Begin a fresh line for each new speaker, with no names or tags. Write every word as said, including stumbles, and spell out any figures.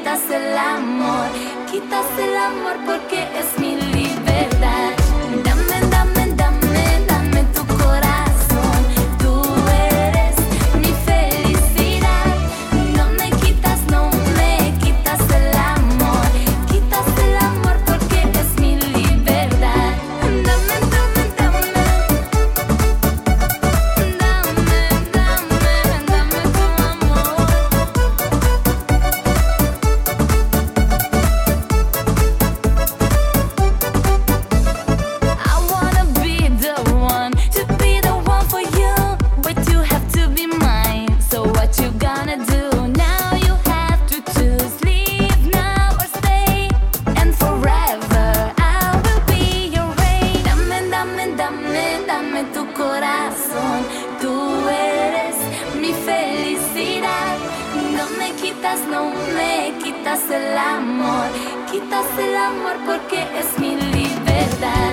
quitas el amor, quitas el amor porque es mi libertad. Dame, dame, dame, dame tu corazón, tú eres mi felicidad. No me quitas, no me quitas el amor, quitas el amor porque es mi libertad. Dame, dame, dame, dame, dame, dame tu amor. I wanna be the one, to be the one for you, but you have to be mine. So what you gonna do now? You have to choose, leave now or stay, and forever I will be your rain. Dame, dame, dame, dame tu corazón, tú eres mi felicidad. No me quitas, no me quitas el amor, quitas el amor porque es mi libertad.